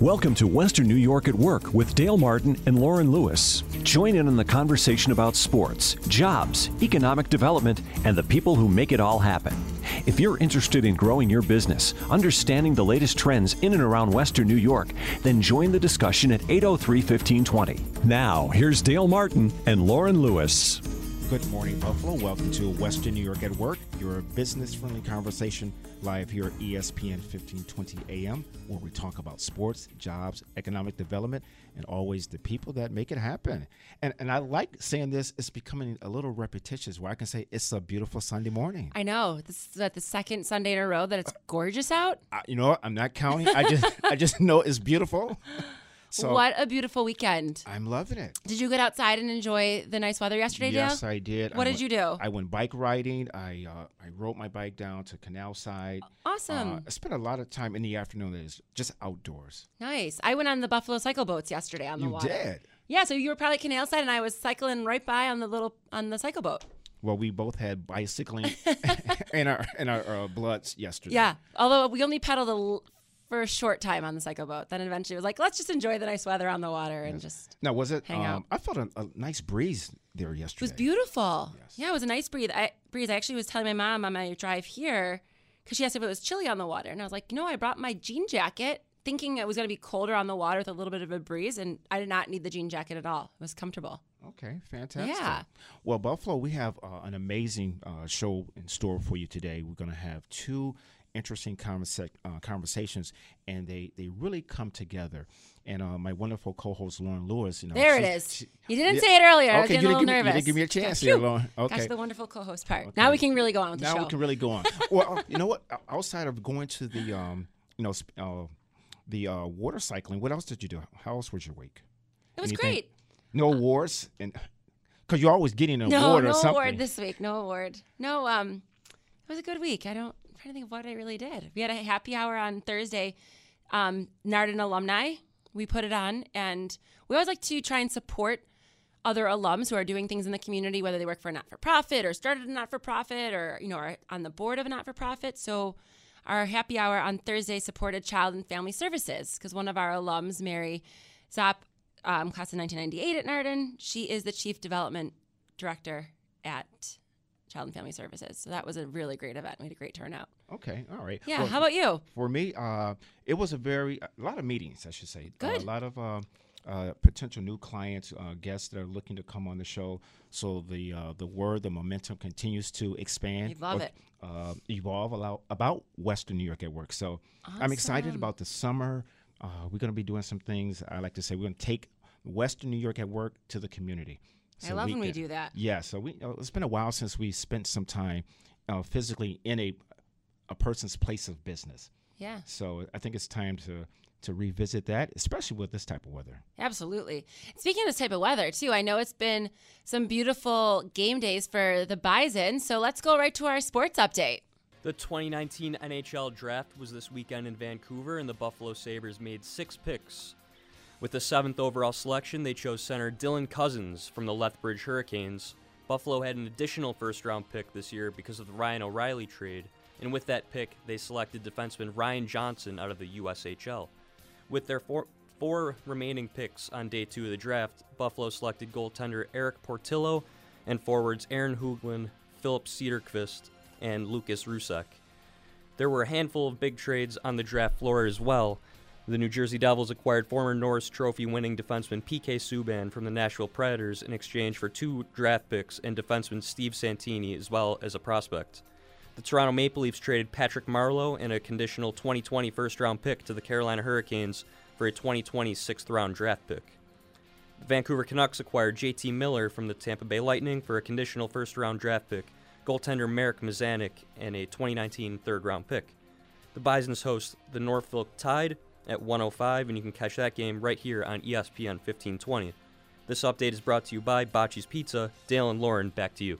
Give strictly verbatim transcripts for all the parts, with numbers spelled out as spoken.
Welcome to Western New York at Work with Dale Martin and Lauren Lewis. Join in on the conversation about sports, jobs, economic development, and the people who make it all happen. If you're interested in growing your business, understanding the latest trends in and around Western New York, then join the discussion at eight oh three, fifteen twenty. Now, here's Dale Martin and Lauren Lewis. Good morning, Buffalo. Welcome to Western New York at Work, your business-friendly conversation live here at E S P N fifteen twenty A M, where we talk about sports, jobs, economic development, and always the people that make it happen. And and I like saying this. It's becoming a little repetitious, where I can say it's a beautiful Sunday morning. I know. This is at the second Sunday in a row that it's gorgeous out. I, you know what? I'm not counting. I just I just know it's beautiful. So what a beautiful weekend. I'm loving it. Did you get outside and enjoy the nice weather yesterday, Dale? Yes, I did. What I did went, you do? I went bike riding. I uh, I rode my bike down to Canal Side. Awesome. Uh, I spent a lot of time in the afternoon that is just outdoors. Nice. I went on the Buffalo cycle boats yesterday on the You water. did? Yeah, so you were probably at Canal Side and I was cycling right by on the little on the cycle boat. Well, we both had bicycling in our in our uh, bloods yesterday. Yeah, although we only pedaled a l- for a short time on the cycle boat. Then eventually it was like, let's just enjoy the nice weather on the water and just Now, was it? hang um, out. I felt a, a nice breeze there It yesterday. was beautiful. Yes. Yeah, it was a nice breeze. I, breeze. I actually was telling my mom on my drive here because she asked if it was chilly on the water. And I was like, no, I brought my jean jacket thinking it was going to be colder on the water with a little bit of a breeze. And I did not need the jean jacket at all. It was comfortable. Okay, fantastic. Yeah. Well, Buffalo, we have uh, an amazing uh, show in store for you today. We're going to have two interesting conversa- uh, conversations, and they, they really come together. And uh, my wonderful co-host, Lauren Lewis. You know, There it she's- is. she- You didn't yeah. say it earlier. I was Okay, getting you a didn't, little give me, you nervous. didn't give me a chance Phew. here, Lauren. Okay. Gosh, the wonderful co-host part. Okay. Now we can really go on with the now show. we can really go on. Well, uh, you know what? O- Outside of going to the, um, you know, sp- uh, the uh, water cycling, what else did you do? How else was your week? It was Anything? great. No awards, and because you're always getting an No, award no or something. award this week. No award. No, um, it was a good week. I don't, I'm trying to think of what I really did. We had a happy hour on Thursday. Um, Narden alumni, we put it on, and we always like to try and support other alums who are doing things in the community, whether they work for a not-for-profit or started a not-for-profit or, you know, are on the board of a not-for-profit. So our happy hour on Thursday supported Child and Family Services because one of our alums, Mary Zopp, um, class of nineteen ninety-eight at Narden, she is the Chief Development Director at Child and Family Services. So that was a really great event. We had a great turnout. Okay, all right. Yeah, Well, how about you? For me, uh, it was a very a lot of meetings, I should say. Good. Uh, a lot of uh, uh, potential new clients, uh, guests that are looking to come on the show. So the uh, the word, the momentum continues to expand. We love or, it. Uh, evolve about, about Western New York at Work. So I'm excited Awesome. about the summer. Uh, we're going to be doing some things. I like to say we're going to take Western New York at Work to the community. I So love when we can- do that. Yeah, so we uh, it's been a while since we spent some time uh, physically in a a person's place of business. Yeah, So I think it's time to to revisit that, especially with this type of weather. absolutely. Speaking of this type of weather, too, I know it's been some beautiful game days for the Bison. So let's go right to our sports update. The twenty nineteen N H L Draft was this weekend in Vancouver, and the Buffalo Sabres made six picks. With the seventh overall selection, they chose center Dylan Cousins from the Lethbridge Hurricanes. Buffalo had an additional first-round pick this year because of the Ryan O'Reilly trade, and with that pick, they selected defenseman Ryan Johnson out of the U S H L. With their four, four remaining picks on day two of the draft, Buffalo selected goaltender Eric Portillo and forwards Aaron Hooglin, Philip Cederqvist, and Lucas Rusek. There were a handful of big trades on the draft floor as well. The New Jersey Devils acquired former Norris Trophy winning defenseman P K Subban from the Nashville Predators in exchange for two draft picks and defenseman Steve Santini as well as a prospect. The Toronto Maple Leafs traded Patrick Marleau and a conditional twenty twenty first-round pick to the Carolina Hurricanes for a twenty twenty sixth-round draft pick. The Vancouver Canucks acquired J T Miller from the Tampa Bay Lightning for a conditional first-round draft pick, goaltender Marek Mazanik, and a twenty nineteen third-round pick. The Bisons host the Norfolk Tide at one oh five, and you can catch that game right here on E S P N fifteen twenty. This update is brought to you by Bocce's Pizza. Dale and Lauren, back to you.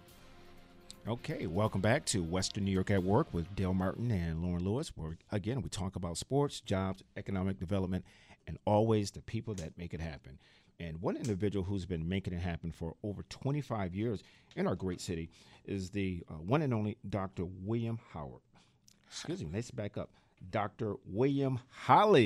Okay, welcome back to Western New York at Work with Dale Martin and Lauren Lewis, where, again, we talk about sports, jobs, economic development, and always the people that make it happen. And one individual who's been making it happen for over twenty-five years in our great city is the uh, one and only Doctor William Howard. Excuse me, let's back up. Doctor William Holly.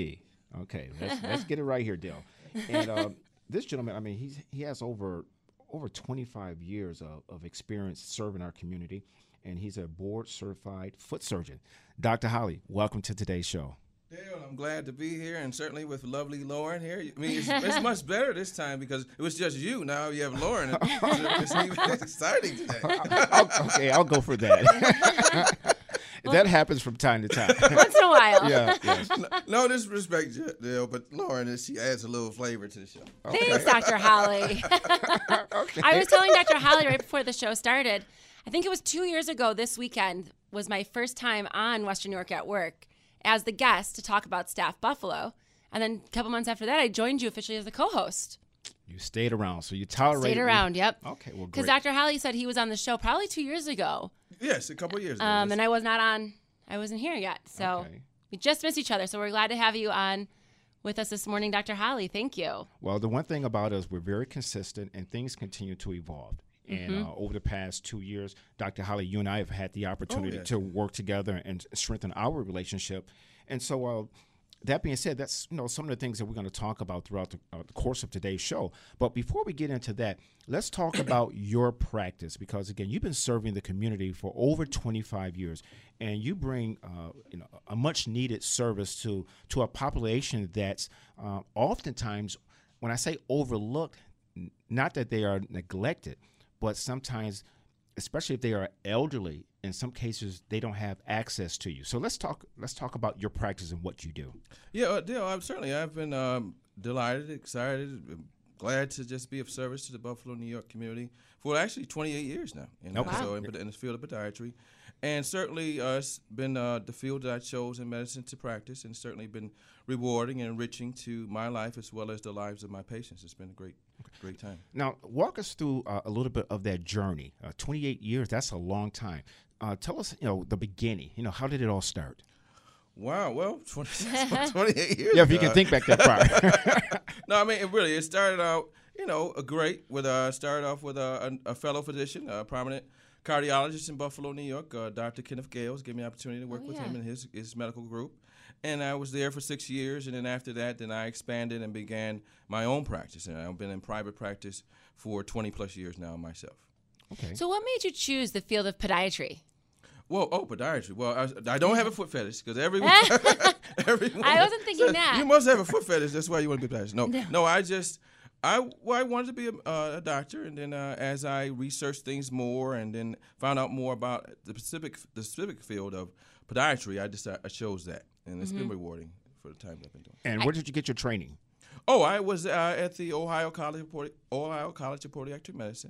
Okay, let's, let's get it right here, Dale. And um, this gentleman, I mean, he's he has over over twenty-five years of, of experience serving our community, and he's a board-certified foot surgeon. Doctor Holly, welcome to today's show. Dale, I'm glad to be here, and certainly with lovely Lauren here. I mean, it's, it's much better this time because it was just you. Now you have Lauren. It's, it's even exciting today. I'll, okay, I'll go for that. That happens from time to time. Once in a while. Yeah, yeah. No, no disrespect, Dale, but Lauren, she adds a little flavor to the show. Thanks, Doctor Holly. Okay. I was telling Doctor Holly right before the show started, I think it was two years ago this weekend was my first time on Western New York at Work as the guest to talk about Staff Buffalo. And then a couple months after that, I joined you officially as the co-host. You stayed around, so you tolerated. Stayed around, yep. Okay, well, Because great. Doctor Holly said he was on the show probably two years ago. Yes, a couple of years ago. Um, and I was not on, I wasn't here yet. So Okay. we just missed each other. So we're glad to have you on with us this morning, Doctor Holly. Thank you. Well, the one thing about us, we're very consistent, and things continue to evolve. And Mm-hmm. uh, over the past two years, Doctor Holly, you and I have had the opportunity Oh, yes. to work together and strengthen our relationship. And so, uh, that being said, that's you know some of the things that we're going to talk about throughout the, uh, the course of today's show. But before we get into that, let's talk about your practice because again, you've been serving the community for over twenty-five years, and you bring uh, you know a much needed service to to a population that's uh, oftentimes, when I say overlooked, n- not that they are neglected, but sometimes, especially if they are elderly, in some cases they don't have access to you. So let's talk. Let's talk about your practice and what you do. Yeah, uh, Dale, I've certainly I've been um, delighted, excited, glad to just be of service to the Buffalo, New York community for actually twenty-eight years now. You know, Okay. so in, in the field of podiatry, and certainly uh, it's been uh, the field that I chose in medicine to practice, and certainly been rewarding and enriching to my life as well as the lives of my patients. It's been a great, great time. Now, walk us through uh, a little bit of that journey. Uh, twenty-eight years, that's a long time. Uh, tell us, you know, the beginning. You know, how did it all start? Wow, well, twenty, twenty-eight years. Yeah, if you can uh, think back that far. No, I mean, it really, it started out, you know, a great, with uh, started off with a, a, a fellow physician, a prominent cardiologist in Buffalo, New York, uh, Doctor Kenneth Gales, gave me an opportunity to work Oh, with yeah. him and his, his medical group. And I was there for six years, and then after that, then I expanded and began my own practice. And I've been in private practice for twenty plus years now myself. Okay. So what made you choose the field of podiatry? Well, oh, podiatry. Well, I, I don't have a foot fetish because everyone, everyone. I wasn't thinking says, that. You must have a foot fetish. That's why you want to be a podiatrist. No, no, I just, I, well, I wanted to be a, uh, a doctor, and then uh, as I researched things more, and then found out more about the specific, the specific field of podiatry, I decided I chose that, and it's Mm-hmm. been rewarding for the time that I've been doing. And where did you get your training? Oh, I was uh, at the Ohio College of Podi- Ohio College of Podiatric Medicine.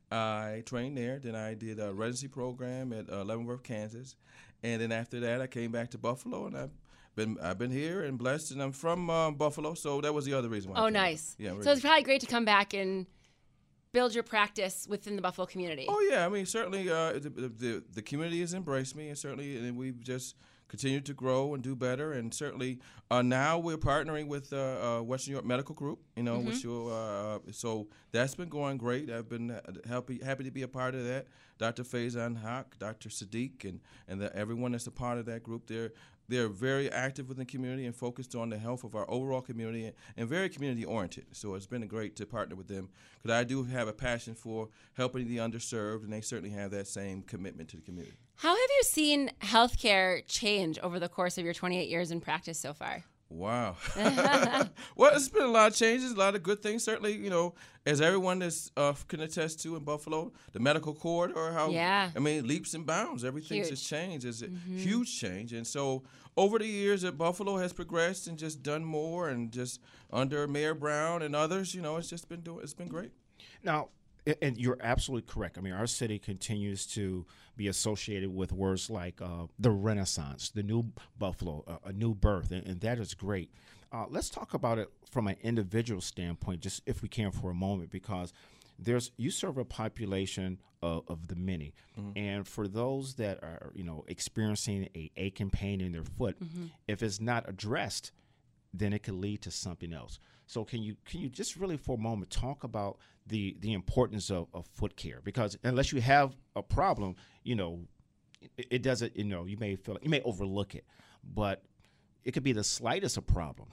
I trained there. Then I did a residency program at uh, Leavenworth, Kansas, and then after that, I came back to Buffalo, and I've been I've been here and blessed, and I'm from uh, Buffalo, so that was the other reason why. I Oh, came back. nice. Yeah. So really. it's probably great to come back and build your practice within the Buffalo community. Oh yeah, I mean certainly uh, the, the the community has embraced me, and certainly and we've just continued to grow and do better, and certainly uh, now we're partnering with uh, uh, Western New York Medical Group, you know, which will, uh, so that's been going great. I've been uh, happy happy to be a part of that. Doctor Faizan Haq, Doctor Sadiq, and and the, everyone that's a part of that group, they're they're very active within the community and focused on the health of our overall community and, and very community oriented. So it's been great to partner with them because I do have a passion for helping the underserved, and they certainly have that same commitment to the community. How have you seen healthcare change over the course of your twenty-eight years in practice so far? Wow. Well, it's been a lot of changes, a lot of good things. Certainly, you know, as everyone is uh, can attest to in Buffalo, the medical corridor, how, Yeah. I mean, leaps and bounds. Everything's Huge. just changed. It's a huge change. And so over the years, that Buffalo has progressed and just done more, and just under Mayor Brown and others, you know, it's just been doing, it's been great. Now, a- and you're absolutely correct. I mean, our city continues to be associated with words like uh, the Renaissance, the new Buffalo, uh, a new birth, and, and that is great. Uh, let's talk about it from an individual standpoint, just if we can for a moment, because there's you serve a population of, of the many, and for those that are you know experiencing a aching pain in their foot, if it's not addressed, then it could lead to something else. So can you can you just really for a moment talk about the the importance of, of foot care? Because unless you have a problem, you know, it, it doesn't, you know, you may feel you may overlook it, but it could be the slightest of problems,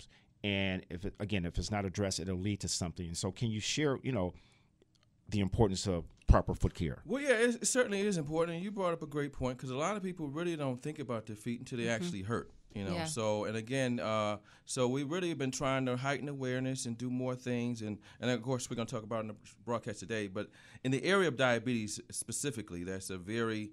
and if it, again, if it's not addressed, it'll lead to something. So can you share, you know, the importance of proper foot care? Well, yeah, it, it certainly is important. And you brought up a great point because a lot of people really don't think about their feet until they mm-hmm. actually hurt. You know, yeah. so and again, uh, so we really have been trying to heighten awareness and do more things, and, and of course we're going to talk about it in the broadcast today. But in the area of diabetes specifically, that's a very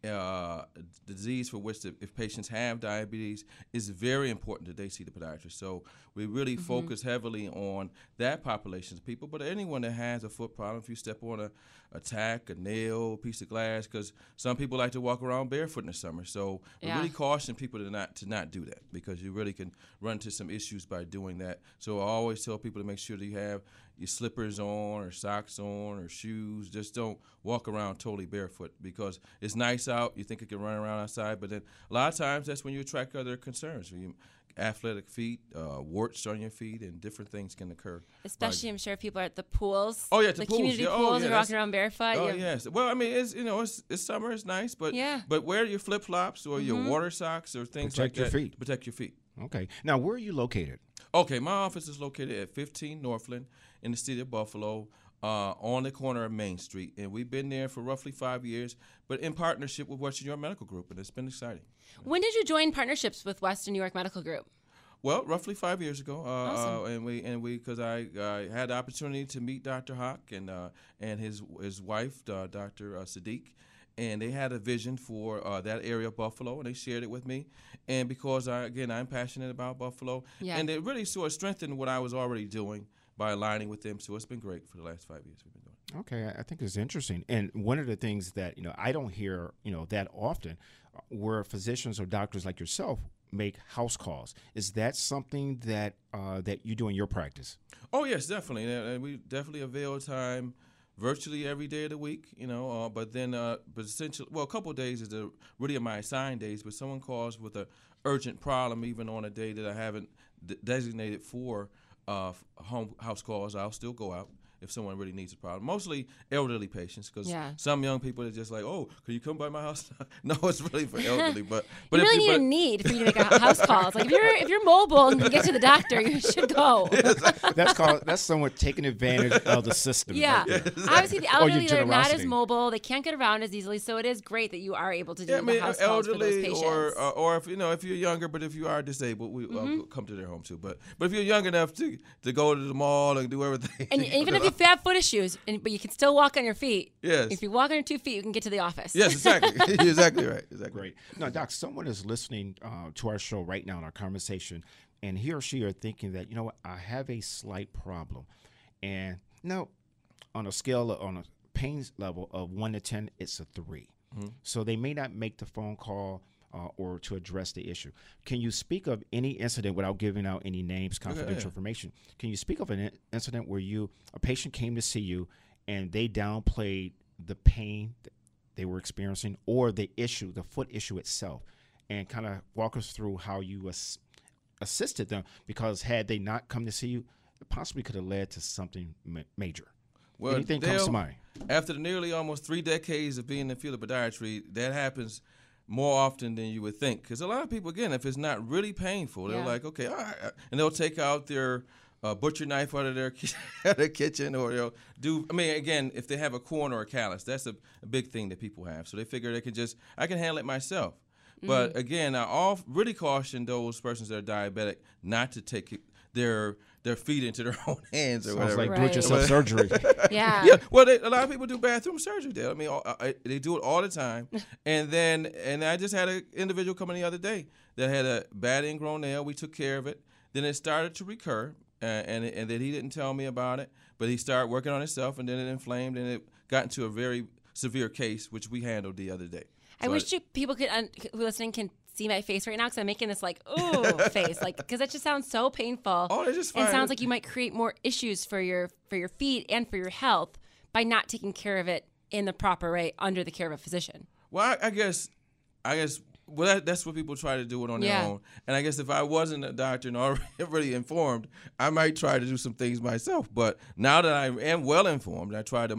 uh, disease for which the, if patients have diabetes, is very important that they see the podiatrist. So we really mm-hmm. focus heavily on that population of people, but anyone that has a foot problem, if you step on a, a tack, a nail, a piece of glass, because some people like to walk around barefoot in the summer. So we yeah. really caution people to not to not do that, because you really can run into some issues by doing that. So I always tell people to make sure that you have your slippers on or socks on or shoes. Just don't walk around totally barefoot, because it's nice out. You think you can run around outside, but then a lot of times that's when you attract other concerns. You, athletic feet, uh, warts on your feet, and different things can occur. Especially, I'm sure people are at the pools. Oh yeah, the, the pools. community yeah. pools. Oh, yeah, are walking around barefoot. Oh you yes. Well, I mean, it's you know, it's, it's summer. It's nice, but yeah. but wear your flip flops or mm-hmm. your water socks or things Protect like your that. feet. Protect your feet. Okay. Now, where are you located? Okay, my office is located at fifteen Northland in the city of Buffalo, uh, on the corner of Main Street, and we've been there for roughly five years, but in partnership with Western New York Medical Group, and it's been exciting. When did you join partnerships with Western New York Medical Group? Well, roughly five years ago, uh, awesome. uh, and we and we because I uh, had the opportunity to meet Doctor Hawk and uh, and his his wife, uh, Doctor Uh, Sadiq, and they had a vision for uh, that area of Buffalo, and they shared it with me. And because I again I'm passionate about Buffalo, yeah. and it really sort of strengthened what I was already doing by aligning with them. So it's been great for the last five years we've been doing. Okay, I think it's interesting. And one of the things that you know I don't hear you know that often, where physicians or doctors like yourself make house calls. Is that something that uh, that you do in your practice? Oh yes, definitely, and we definitely avail time virtually every day of the week. You know, uh, but then, uh, but essentially, well, a couple of days is the really my assigned days. But someone calls with a urgent problem, even on a day that I haven't d- designated for uh, home house calls, I'll still go out if someone really needs a problem. Mostly elderly patients, because yeah. some young people are just like, oh, can you come by my house? No, it's really for elderly. But but you if really you, need but, a need for you to make a house call. It's like if you're if you're mobile and can get to the doctor, you should go. That's called that's somewhat taking advantage of the system. Yeah, right there. obviously the elderly your are not as generosity. mobile. They can't get around as easily. So it is great that you are able to do Yeah, I mean, the house calls for those elderly, patients. or uh, or if you know if you're younger, but if you are disabled, we mm-hmm. uh, come to their home too. But but if you're young enough to to go to the mall and do everything, and even if you have foot issues, and, but you can still walk on your feet. Yes. If you walk on your two feet, you can get to the office. Yes, exactly. You're exactly right. Exactly. Great. Now, Doc, someone is listening uh, to our show right now in our conversation, and he or she are thinking that, you know what, I have a slight problem. And now, on a scale, of, on a pain level of one to ten, it's a three. Mm-hmm. So they may not make the phone call uh, or to address the issue. Can you speak of any incident, without giving out any names, confidential yeah, yeah. information, can you speak of an in- incident where you a patient came to see you and they downplayed the pain they were experiencing or the issue, the foot issue itself, and kind of walk us through how you ass- assisted them? Because had they not come to see you, it possibly could have led to something ma- major. Well, Anything Dale, comes to mind? After the nearly almost three decades of being in the field of podiatry, that happens more often than you would think. Because a lot of people, again, if it's not really painful, they're yeah. like, okay, all right. And they'll take out their uh, butcher knife out of their, their kitchen, or they'll do, I mean, again, if they have a corn or a callus, that's a, a big thing that people have. So they figure they can just, I can handle it myself. Mm-hmm. But again, I all really caution those persons that are diabetic not to take their their feet into their own hands or Sounds whatever. like Right. do-it-yourself surgery. Yeah. Yeah, well, they, a lot of people do bathroom surgery there. I mean, all, uh, they do it all the time. And then, and I just had an individual come in the other day that had a bad ingrown nail. We took care of it. Then it started to recur, uh, and and then he didn't tell me about it. But he started working on himself, and then it inflamed, and it got into a very severe case, which we handled the other day. I So wish you, people could un, who are listening can see my face right now, because I'm making this like ooh face, like because that just sounds so painful. Oh, they just and fine. sounds like you might create more issues for your for your feet and for your health by not taking care of it in the proper way under the care of a physician. Well, I, I guess, I guess, well, that, that's what people try to do it on Yeah. their own. And I guess if I wasn't a doctor and already informed, I might try to do some things myself. But now that I am well informed, I try to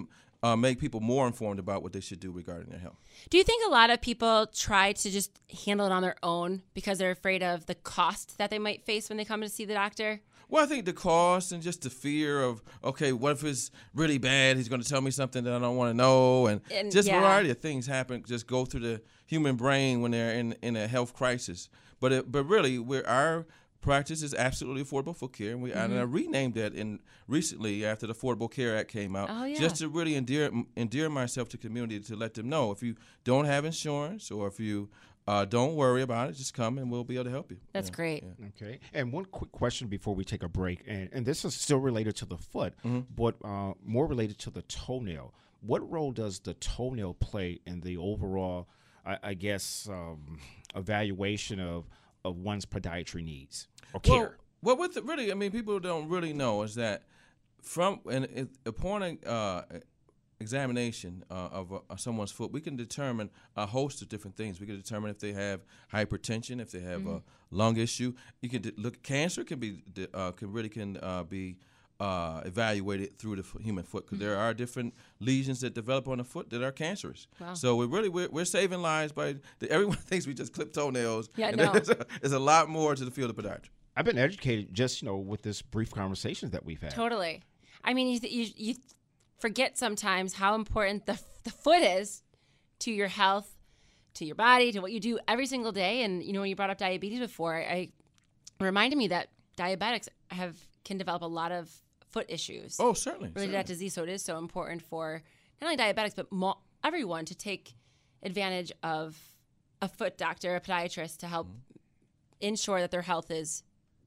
uh, make people more informed about what they should do regarding their health. Do you think a lot of people try to just handle it on their own because they're afraid of the cost that they might face when they come to see the doctor? Well, I think the cost and just the fear of, okay, what if it's really bad? He's going to tell me something that I don't want to know. And, And, just yeah. a variety of things happen, just go through the human brain when they're in, in a health crisis. But it, but really, we're, our practice is absolutely affordable foot care. And, we, Mm-hmm. and I renamed that in recently after the Affordable Care Act came out, Oh, yeah. just to really endear, endear myself to the community, to let them know if you don't have insurance or if you uh, don't worry about it, just come and we'll be able to help you. That's Yeah, great. yeah. Okay. And one quick question before we take a break, and, and this is still related to the foot, but uh, more related to the toenail. What role does the toenail play in the overall, I, I guess, um, evaluation of, of one's podiatry needs or care? Well, well with the, really, I mean, people don't really know is that from and it, upon a uh, examination uh, of uh, someone's foot, we can determine a host of different things. We can determine if they have hypertension, if they have a lung issue. You can de- look. Cancer can be de- uh, can really can uh, be uh, evaluated through the f- human foot because there are different lesions that develop on the foot that are cancerous. Wow. So we really we're, we're saving lives by the, everyone thinks we just clip toenails. Yeah, and no. there's, a, there's a lot more to the field of podiatry. I've been educated just, you know, with this brief conversations that we've had. Totally. I mean, you, you, you forget sometimes how important the, the foot is to your health, to your body, to what you do every single day. And, you know, when you brought up diabetes before, I it reminded me that diabetics have can develop a lot of foot issues Oh, certainly. related to that disease. So it is so important for not only diabetics, but mo- everyone to take advantage of a foot doctor, a podiatrist to help ensure that their health is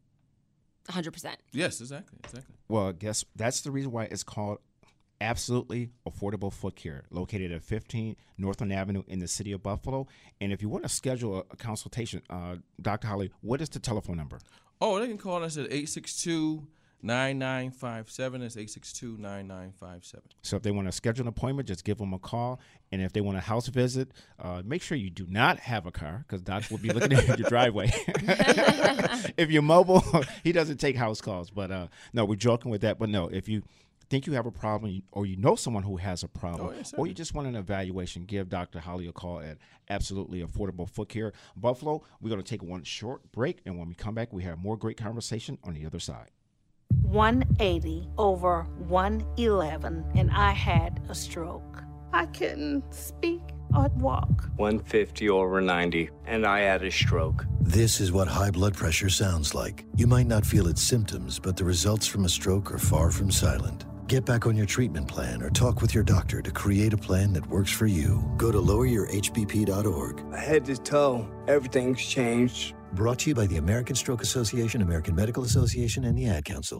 one hundred percent. Yes, exactly, exactly. Well, I guess that's the reason why it's called Absolutely Affordable Foot Care, located at fifteen Northland Avenue in the city of Buffalo. And if you want to schedule a, a consultation, uh, Doctor Holly, what is the telephone number? Oh, they can call us at eight six two, nine nine five seven. That's eight six two, nine nine five seven. So if they want to schedule an appointment, just give them a call. And if they want a house visit, uh, make sure you do not have a car because Doc will be looking at your driveway. If you're mobile, he doesn't take house calls. But uh, no, we're joking with that. But no, if you think you have a problem or you know someone who has a problem Oh, yes, or you just want an evaluation, give Doctor Holly a call at Absolutely Affordable Foot Care. Buffalo, we're going to take one short break. And when we come back, we have more great conversation on the other side. one eighty over one eleven, and I had a stroke. I couldn't speak or walk. one fifty over ninety, and I had a stroke. This is what high blood pressure sounds like. You might not feel its symptoms, but the results from a stroke are far from silent. Get back on your treatment plan or talk with your doctor to create a plan that works for you. Go to lower your h b p dot org. Head to toe, everything's changed. Brought to you by the American Stroke Association, American Medical Association, and the Ad Council.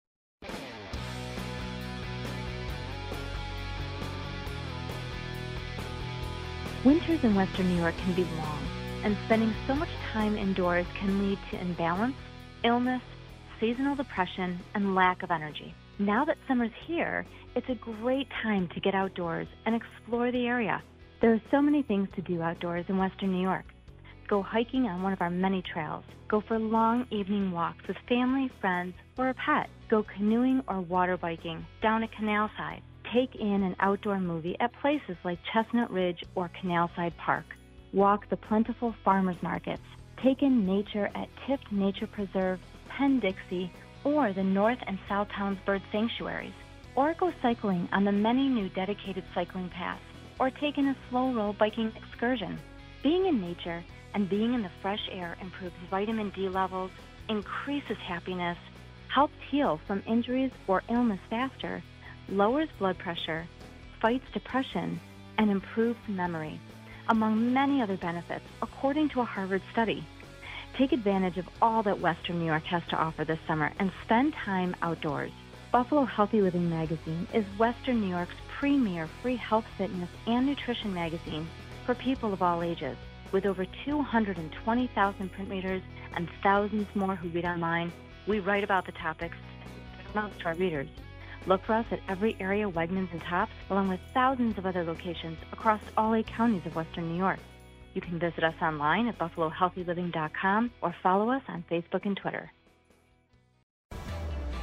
Winters in Western New York can be long, and spending so much time indoors can lead to imbalance, illness, seasonal depression, and lack of energy. Now that summer's here, it's a great time to get outdoors and explore the area. There are so many things to do outdoors in Western New York. Go hiking on one of our many trails. Go for long evening walks with family, friends, or a pet. Go canoeing or water biking down a canal side. Take in an outdoor movie at places like Chestnut Ridge or Canalside Park. Walk the plentiful farmers markets. Take in nature at Tift Nature Preserve, Penn-Dixie, or the North and South Towns Bird Sanctuaries. Or go cycling on the many new dedicated cycling paths. Or take in a slow roll biking excursion. Being in nature and being in the fresh air improves vitamin D levels, increases happiness, helps heal from injuries or illness faster, lowers blood pressure, fights depression, and improves memory, among many other benefits, according to a Harvard study. Take advantage of all that Western New York has to offer this summer and spend time outdoors. Buffalo Healthy Living magazine is Western New York's premier free health, fitness, and nutrition magazine for people of all ages. With over two hundred twenty thousand print readers and thousands more who read online, we write about the topics and to our readers. Look for us at every area Wegmans and Tops, along with thousands of other locations across all eight counties of Western New York. You can visit us online at buffalo healthy living dot com or follow us on Facebook and Twitter.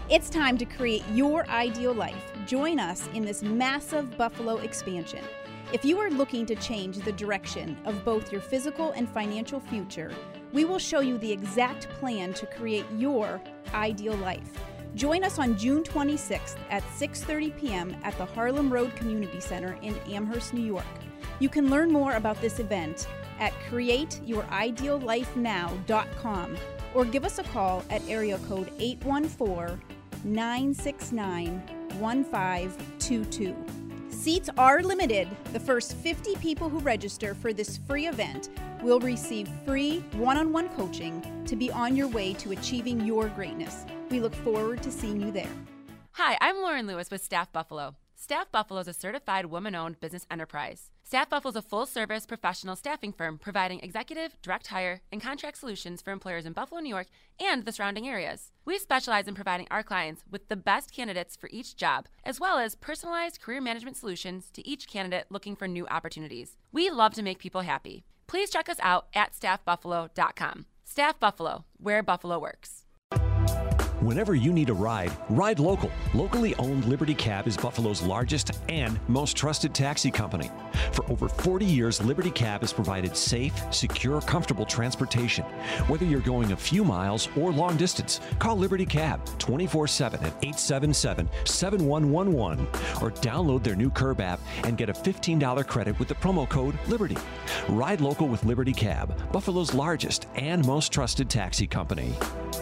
It's time to create your ideal life. Join us in this massive Buffalo expansion. If you are looking to change the direction of both your physical and financial future, we will show you the exact plan to create your ideal life. Join us on June twenty-sixth at six thirty p.m. at the Harlem Road Community Center in Amherst, New York. You can learn more about this event at create your ideal life now dot com or give us a call at area code eight one four, nine six nine, one five two two. Seats are limited. The first fifty people who register for this free event will receive free one-on-one coaching to be on your way to achieving your greatness. We look forward to seeing you there. Hi, I'm Lauren Lewis with Staff Buffalo. Staff Buffalo is a certified woman-owned business enterprise. Staff Buffalo is a full-service professional staffing firm providing executive, direct hire, and contract solutions for employers in Buffalo, New York, and the surrounding areas. We specialize in providing our clients with the best candidates for each job, as well as personalized career management solutions to each candidate looking for new opportunities. We love to make people happy. Please check us out at staff buffalo dot com. Staff Buffalo, where Buffalo works. Whenever you need a ride, ride local. Locally owned Liberty Cab is Buffalo's largest and most trusted taxi company. For over forty years, Liberty Cab has provided safe, secure, comfortable transportation. Whether you're going a few miles or long distance, call Liberty Cab twenty-four seven at eight seven seven, seven one one one or download their new Curb app and get a fifteen dollars credit with the promo code Liberty. Ride local with Liberty Cab, Buffalo's largest and most trusted taxi company.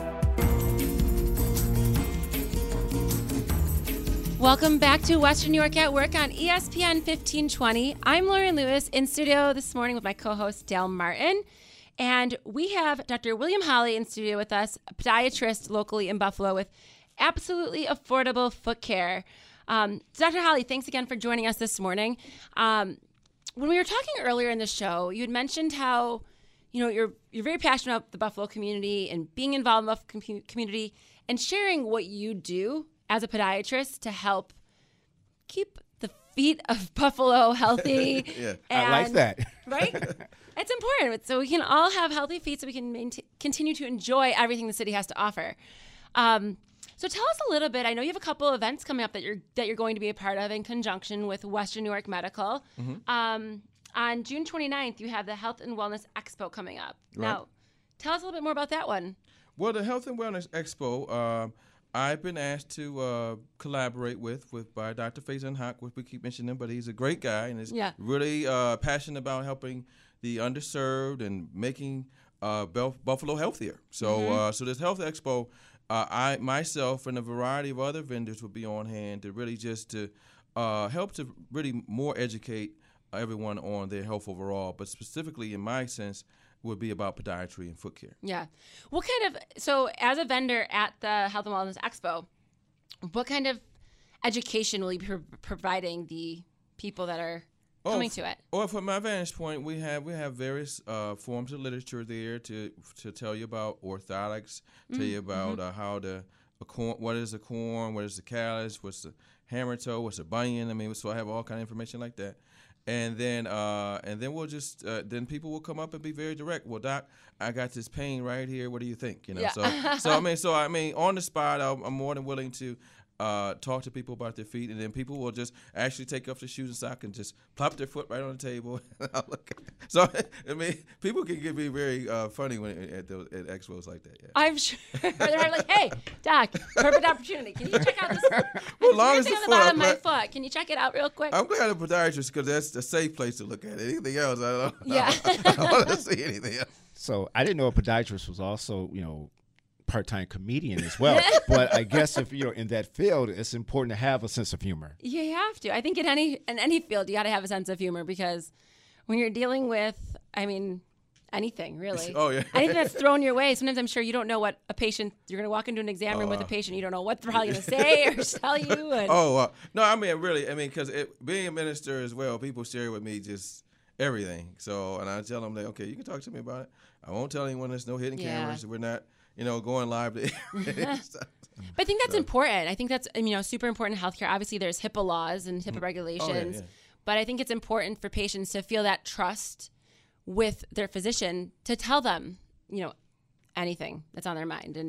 Welcome back to Western New York at Work on E S P N fifteen twenty. I'm Lauren Lewis in studio this morning with my co-host Dale Martin. And we have Doctor William Holly in studio with us, a podiatrist locally in Buffalo with absolutely affordable foot care. Um, so Doctor Holly, thanks again for joining us this morning. Um, when we were talking earlier in the show, you had mentioned how, you know, you're you're very passionate about the Buffalo community and being involved in the Buffalo com- community and sharing what you do as a podiatrist to help keep the feet of Buffalo healthy. Yeah, and, I like that. Right? It's important. So we can all have healthy feet so we can maintain, continue to enjoy everything the city has to offer. Um, so tell us a little bit. I know you have a couple of events coming up that you're that you're going to be a part of in conjunction with Western New York Medical. Mm-hmm. Um, on June twenty-ninth, you have the Health and Wellness Expo coming up. Right. Now, tell us a little bit more about that one. Well, the Health and Wellness Expo, uh, I've been asked to uh, collaborate with with by Doctor Faison Hock, which we keep mentioning him, but he's a great guy and is yeah. really uh, passionate about helping the underserved and making uh, Buffalo healthier. So, mm-hmm. uh, so this Health Expo, uh, I myself and a variety of other vendors will be on hand to really just to uh, help to really more educate everyone on their health overall, but specifically in my sense, would be about podiatry and foot care. Yeah. What kind of, so as a vendor at the Health and Wellness Expo, what kind of education will you be pro- providing the people that are coming oh, to it? Well, from my vantage point, we have we have various uh, forms of literature there to to tell you about orthotics, mm-hmm. tell you about mm-hmm. uh, how to, a corn, what is a corn, what is the callus, what's the hammer toe, what's a bunion. I mean, so I have all kind of information like that. And then, uh, and then we'll just, uh, then people will come up and be very direct. Well, doc, I got this pain right here. What do you think? You know, yeah. so, so I mean, so I mean, on the spot, I'm, I'm more than willing to uh, talk to people about their feet, and then people will just actually take off their shoes and socks and just plop their foot right on the table. So I mean, people can get be very uh, funny when at those at expos like that. Yeah. I'm sure they're like, "Hey, doc, perfect opportunity. Can you check out this? Well, long as the on the bottom of my foot. Can you check it out real quick?" I'm glad I'm a podiatrist because that's a safe place to look at it. Anything else, I don't. Yeah. I don't, I don't want to see anything else. So I didn't know a podiatrist was also, you know, part-time comedian as well. But I guess if you're in that field, it's important to have a sense of humor. You have to. I think in any in any field, you got to have a sense of humor because when you're dealing with, I mean, anything really. Oh yeah. Anything that's thrown your way. Sometimes I'm sure you don't know what a patient. You're going to walk into an exam room uh, with a patient. You don't know what they're probably going to say or tell you. And, oh uh, no, I mean really. I mean because being a minister as well, people share with me just everything. So and I tell them that okay, you can talk to me about it. I won't tell anyone there's no hidden yeah. cameras. We're not. You know, going live to But I think that's so. important. I think that's, you know, super important in healthcare. Obviously, there's HIPAA laws and HIPAA mm-hmm. regulations. Oh, yeah, yeah. But I think it's important for patients to feel that trust with their physician to tell them, you know, anything that's on their mind. And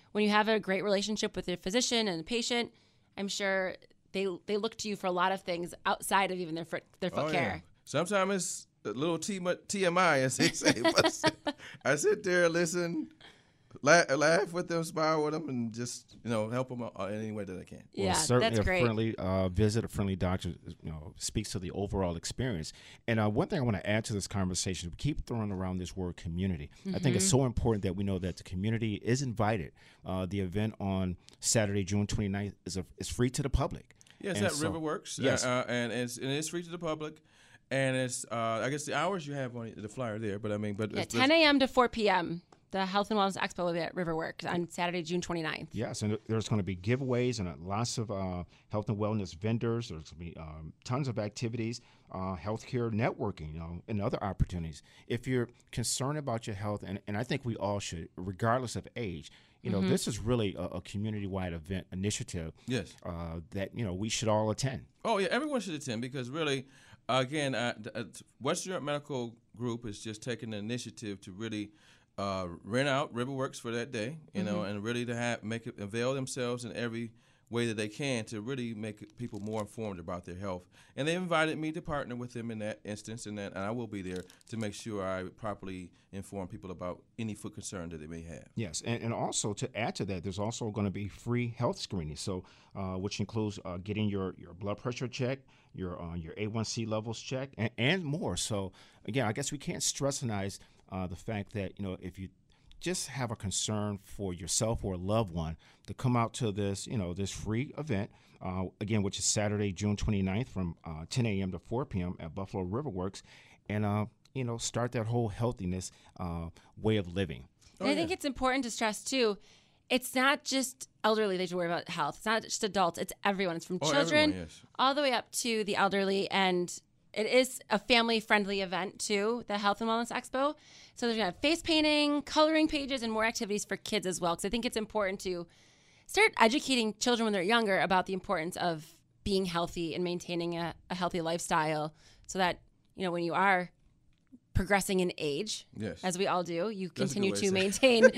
when you have a great relationship with your physician and the patient, I'm sure they they look to you for a lot of things outside of even their foot, their foot oh, care. Yeah. Sometimes it's a little T M I, as they say. But I sit there, listen, laugh, laugh with them, smile with them, and just, you know, help them in any way that I can. Yeah, well, certainly that's great. A friendly uh, visit, a friendly doctor, you know, speaks to the overall experience. And uh, one thing I want to add to this conversation, we keep throwing around this word community. Mm-hmm. I think it's so important that we know that the community is invited. Uh, the event on Saturday, June twenty-ninth, is, a, is free to the public. Yes, and at so, Riverworks. Yes. Uh, and, it's, and it's free to the public. And it's, uh, I guess the hours you have on the flyer there, but I mean, but yeah, it's, ten a.m. to four p.m. The Health and Wellness Expo will be at Riverworks on Saturday, June twenty-ninth. Yes, and there's going to be giveaways and uh, lots of uh, health and wellness vendors. There's going to be um, tons of activities, uh, healthcare networking, you know, and other opportunities. If you're concerned about your health, and, and I think we all should, regardless of age, you know, mm-hmm. this is really a, a community-wide event initiative. Yes. Uh, that, you know, we should all attend. Oh, yeah, everyone should attend because really, again, uh, uh, Western Europe Medical Group is just taking the initiative to really uh, rent out Riverworks for that day, you mm-hmm. know, and really to have make it avail themselves in every way that they can to really make people more informed about their health. And they invited me to partner with them in that instance, and that and I will be there to make sure I properly inform people about any foot concern that they may have. Yes, and, and also to add to that, there's also going to be free health screening, so uh, which includes uh, getting your, your blood pressure checked, your uh, your A one C levels checked, and, and more. So again, I guess we can't stress enough uh, the fact that, you know, if you just have a concern for yourself or a loved one, to come out to this, you know, this free event, uh, again, which is Saturday, June twenty-ninth from uh, ten a.m. to four p.m. at Buffalo Riverworks, and, uh, you know, start that whole healthiness uh, way of living. And oh, I think yeah. it's important to stress, too, it's not just elderly that you worry about health. It's not just adults. It's everyone. It's from oh, children everyone, yes. all the way up to the elderly. And it is a family-friendly event, too, the Health and Wellness Expo. So there's going to have face painting, coloring pages, and more activities for kids as well. Because I think it's important to start educating children when they're younger about the importance of being healthy and maintaining a, a healthy lifestyle so that, you know, when you are progressing in age, yes. as we all do, you That's continue to, to maintain,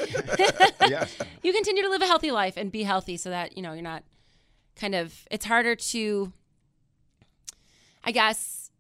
yes. you continue to live a healthy life and be healthy so that, you know, you're not kind of, it's harder to, I guess,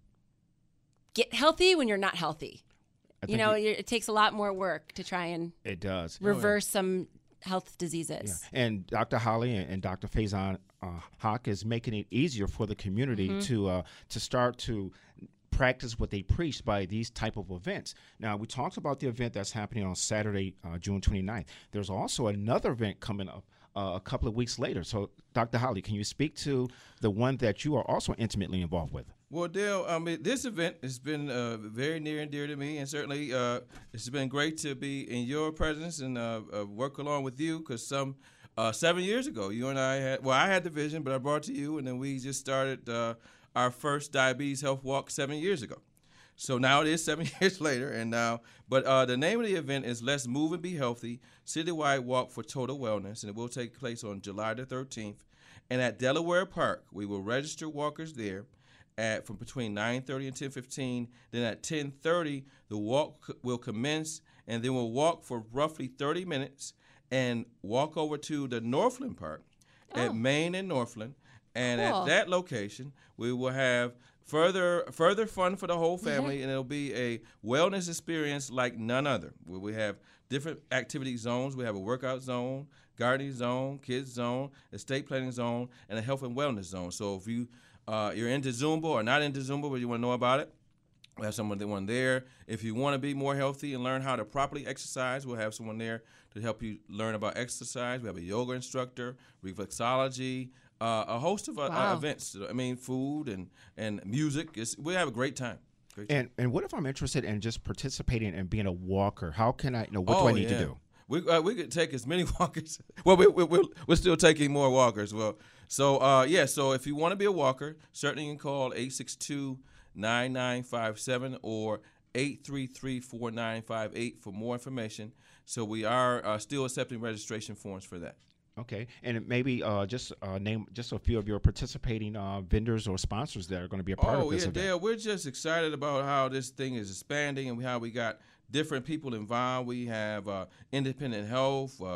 get healthy when you're not healthy. You know, it, it takes a lot more work to try and it does reverse oh, yeah. some health diseases. Yeah. And Doctor Holly and, and Doctor Faison uh, Hawk is making it easier for the community mm-hmm. to uh, to start to practice what they preach by these type of events. Now, we talked about the event that's happening on Saturday, uh, June twenty-ninth. There's also another event coming up uh, a couple of weeks later. So, Doctor Holly, can you speak to the one that you are also intimately involved with? Well, Dale, I mean, this event has been uh, very near and dear to me, and certainly uh, it's been great to be in your presence and uh, uh, work along with you because some uh, seven years ago, you and I had, well, I had the vision, but I brought it to you, and then we just started uh, our first diabetes health walk seven years ago. So now it is seven years later, and now, but uh, the name of the event is Let's Move and Be Healthy, Citywide Walk for Total Wellness, and it will take place on July the thirteenth. And at Delaware Park, we will register walkers there at from between nine thirty and ten fifteen. Then at ten thirty, the walk will commence, and then we'll walk for roughly thirty minutes and walk over to the Northland Park oh. at Main and Northland. And cool. at that location, we will have further further fun for the whole family, and it'll be a wellness experience like none other. Where we have different activity zones. We have a workout zone, gardening zone, kids zone, estate planning zone, and a health and wellness zone. So if you Uh, you're into Zumba or not into Zumba, but you want to know about it, we'll have someone one there. If you want to be more healthy and learn how to properly exercise, we'll have someone there to help you learn about exercise. We have a yoga instructor, reflexology, uh, a host of uh, wow. uh, events. I mean, food and, and music. It's, we have a great time. Great time. And and what if I'm interested in just participating and being a walker? How can I, you know, what oh, do I need yeah. to do? We uh, we could take as many walkers. Well, we, we, we're, we're still taking more walkers. Well, so uh, yeah. So if you want to be a walker, certainly you can call eight six two, nine nine five seven or eight three three, four nine five eight for more information. So we are uh, still accepting registration forms for that. Okay, and maybe uh, just uh, name just a few of your participating uh, vendors or sponsors that are going to be a part oh, of this yeah, event. Dale, we're just excited about how this thing is expanding and how we got different people involved. We have uh, Independent Health, uh,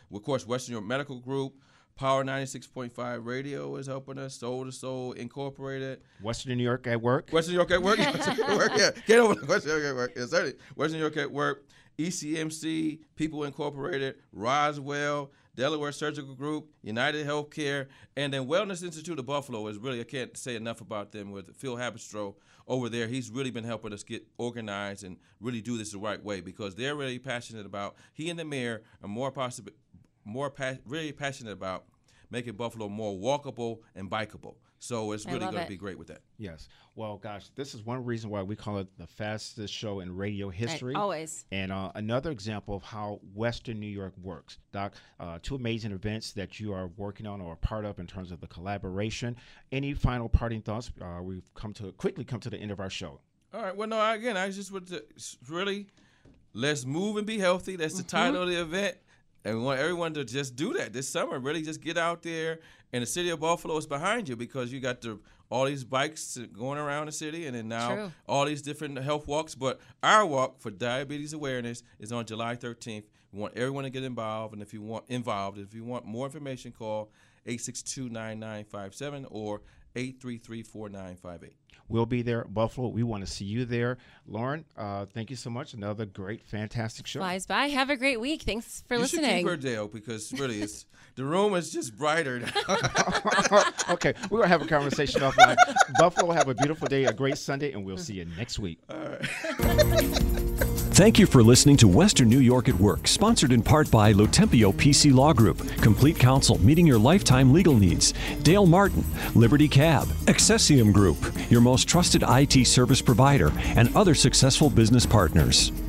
of course, Western New York Medical Group, Power ninety-six point five Radio is helping us. Soul to Soul Incorporated. Western New York at Work. Western New York at Work. Western New York at Work. Yeah, get over to Western New York at Work. Yeah, certainly. Western New York at Work. E C M C, People Incorporated, Roswell, Delaware Surgical Group, United Healthcare, and then Wellness Institute of Buffalo is really, I can't say enough about them with Phil Habistro over there. He's really been helping us get organized and really do this the right way because they're really passionate about, he and the mayor are more possible, more pa- really passionate about making Buffalo more walkable and bikeable. So it's really going to be great with that. Yes. Well, gosh, this is one reason why we call it the fastest show in radio history. Right, always. And uh, another example of how Western New York works. Doc, uh, two amazing events that you are working on or a part of in terms of the collaboration. Any final parting thoughts? Uh, we've come to quickly come to the end of our show. All right. Well, no, I, again, I just would really, let's move and be healthy. That's the mm-hmm. title of the event. And we want everyone to just do that this summer. Really just get out there. And the city of Buffalo is behind you because you got the, all these bikes going around the city and then now True. all these different health walks. But our walk for diabetes awareness is on July thirteenth. We want everyone to get involved. And if you want involved, if you want more information, call eight six two, nine nine five seven or eight three three, four nine five eight. We'll be there at Buffalo. We want to see you there. Lauren, uh, thank you so much. Another great, fantastic show. Flies by. Have a great week. Thanks for you listening. You should keep her, Dale, because really, it's the room is just brighter. Okay, we're going to have a conversation offline. Buffalo, have a beautiful day, a great Sunday, and we'll see you next week. All right. Thank you for listening to Western New York at Work, sponsored in part by Lotempio P C Law Group, Complete Counsel, meeting your lifetime legal needs, Dale Martin, Liberty Cab, Accessium Group, your most trusted I T service provider, and other successful business partners.